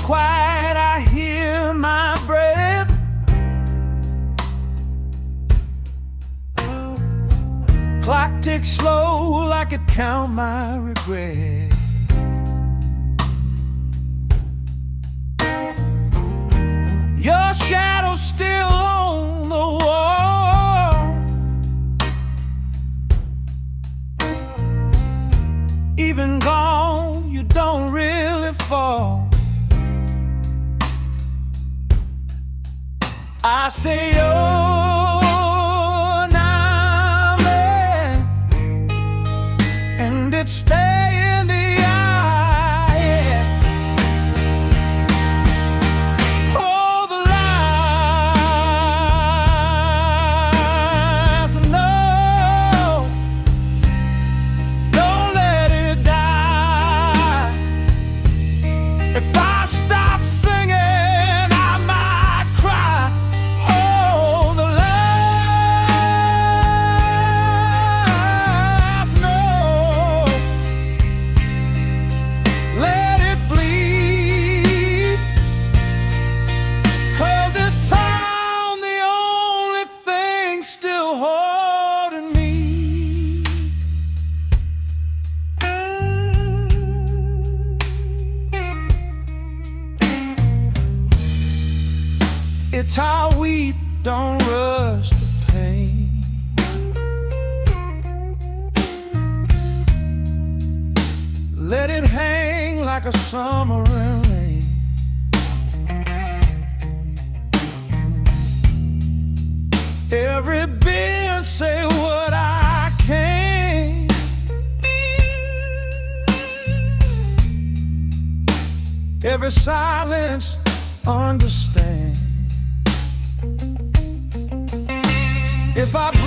quiet, I hear my breath. Clock ticks slow like it count my regrets. Your shadow's still on the wall. Even gone, you don't really fall. I say, oh, now I'm there, and it's stay in the eye, yeah. Oh, the lies, no, don't let it die. If I stop singing, I might cry. Oh, the lies, no, let it bleed. 'Cause this sound, the only thing still holding me. It's how we don't rush the pain. Let it hang like a summer rain. Every bend say what I can. Every silence understand. If I